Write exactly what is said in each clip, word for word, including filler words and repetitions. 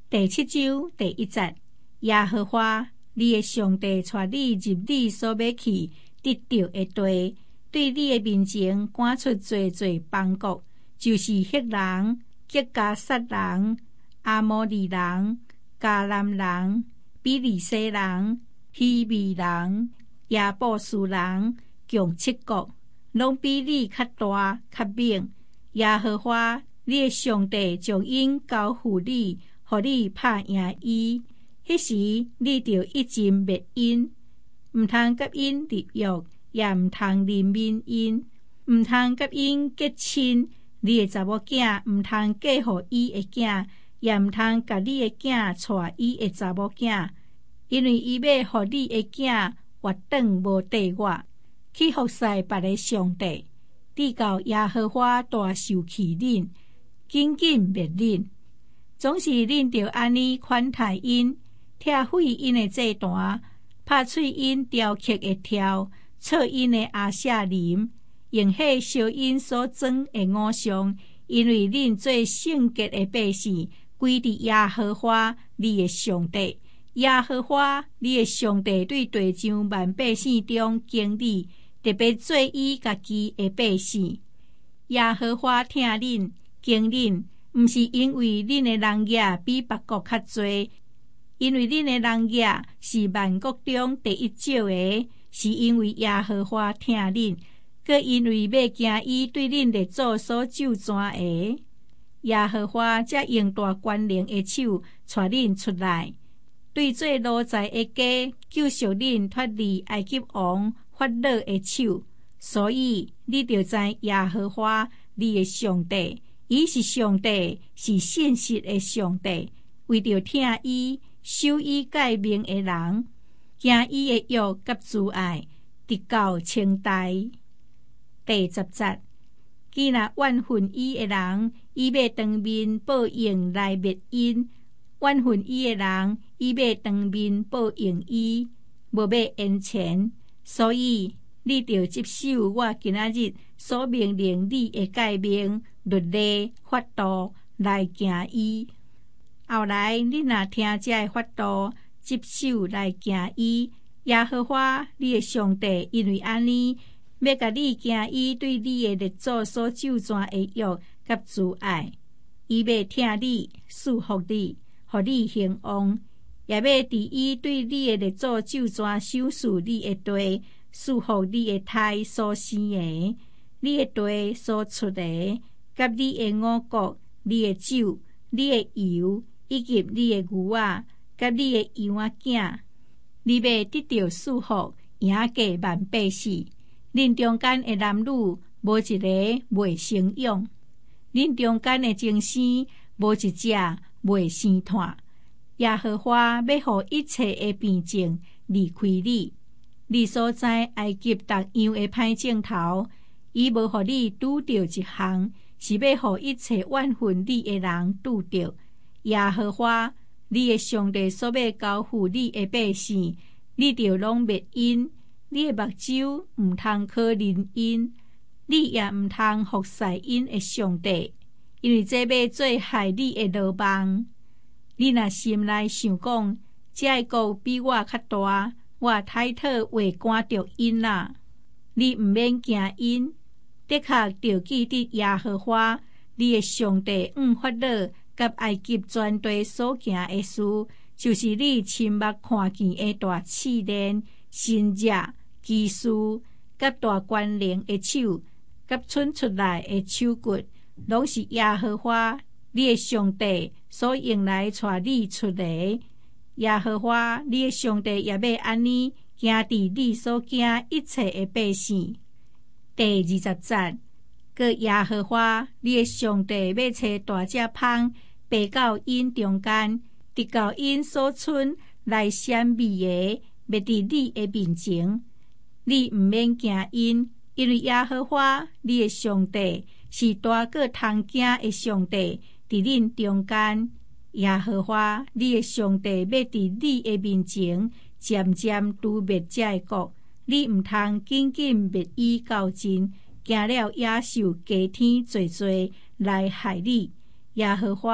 第七章第一节，耶和華你的上帝帶你入你所要去得到的地，對你的面前趕出濟濟邦國，就是赫人、吉迦撒人、阿摩利人、迦南人、比利洗人、希未人、耶布斯人，共七國，攏比你較大較猛。耶和華你的上帝將因交付你，予你拍贏伊。迄時你就一陣滅因，毋通甲因立約，也毋通憐憫因，毋通甲因結親。你的查某囝毋通嫁予伊的囝，也毋通甲你的囝帶伊的查某囝，因為伊要予你的囝活轉無地我，去服侍別個上帝，直到耶和華大受氣恁，緊緊滅恁。總是恁着安尼款待因，拆毀因的祭壇，拍碎因雕刻的條，錯因的亞舍林，用火燒因所裝的偶像，因為恁做聖潔的百姓，歸佇耶和華你的上帝。耶和華你的上帝對地上萬百姓中經你，特別做伊家己的百姓。耶和華聽恁經恁，毋是因為恁的人業比別國較濟，因為恁的人業是萬國中第一少的，是因為耶和華聽恁，閣因為要行伊對恁列祖所咒詛的。耶和華才用大權能的手帶恁出來，對做奴才的家救贖恁脫離埃及王法老的手。所以你就知耶和華你的上帝，伊是上帝，是信實的上帝。為着聽伊、守伊誡命的人，行伊的約甲慈愛，直到清代。第十節，既若怨恨伊的人，伊要當面報應來滅因；怨恨伊的人，伊要當面報應伊，無要延前。所以你着接受我今仔日所命令你的誡命、律例、法度來行伊。後來你若聽這的法度，接受來行伊，耶和華你的上帝因為安尼，要甲你行伊對你的列祖所咒詛的約甲慈愛，伊要聽你，賜福你，予你興旺，也要佇伊對你的列祖咒詛賞賜你的地，賜福你的胎所生的，你的地所出的，甲你的五穀、你的酒、你的油，以及你的牛仔，甲你的羊仔囝，你要得到賜福，贏過萬百姓。恁中間的男女無一個袂生養，恁中間的精生無一隻袂生炭。耶和華要予一切的病症離開你。你所在埃及逐樣的歹鏡頭，伊無予你拄着一項，是要予一切怨恨你的人拄着。耶和華你的上帝所要交付你的百姓，你着攏滅因。你的目睭毋通可憐因，你也毋通服侍因的上帝，因為這要做害你的羅網。你若心內想講，這個國比我較大，我抬頭會趕着因啦。你毋免驚因，的確着記得耶和華你的上帝向法老甲埃及全地所行的事，就是你親目看見的大試煉、神蹟、奇事，甲大權能的手，甲伸出來的手骨，攏是耶和華你的上帝所用來帶你出來。耶和華你的上帝也要安尼行佇你所行一切的百姓。第二十節，閣耶和華你的上帝要找大隻蜂爬到因中間，直到因所剩來閃美的滅佇你的面前。你毋免驚因，因為耶和華你的上帝是大個通行的上帝，佇恁中間。耶和華你的上帝要佇你的面前漸漸除滅這個國，你毋通緊緊滅伊到盡，驚了野獸加添濟濟來害你。耶和華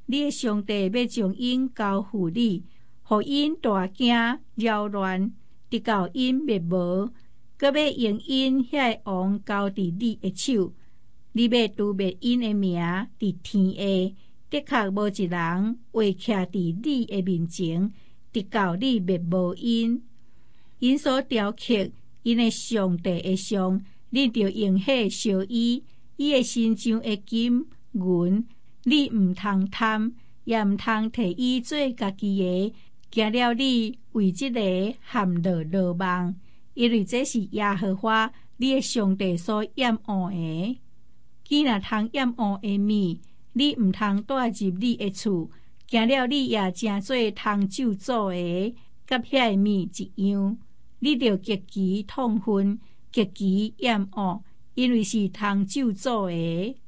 你的上帝要将因交付你，互因大惊扰乱，直到因灭无，搁要用因遐王交伫你的手。你要除灭因的名伫天下，的确无一人会徛伫你的面前，直到你灭无因。因所雕刻因的上帝的像，你着用火烧伊。伊的身上的金银，你毋通贪，也毋通摕伊做家己的。惊了你为即个陷落落网，因为这是耶和华你的上帝所厌恶的。既若通厌恶的物，你毋通带入你的厝，惊了你也诚做通咒诅的，甲遐个物一样。你着极其痛恨，极其厌恶，因为是通咒诅的。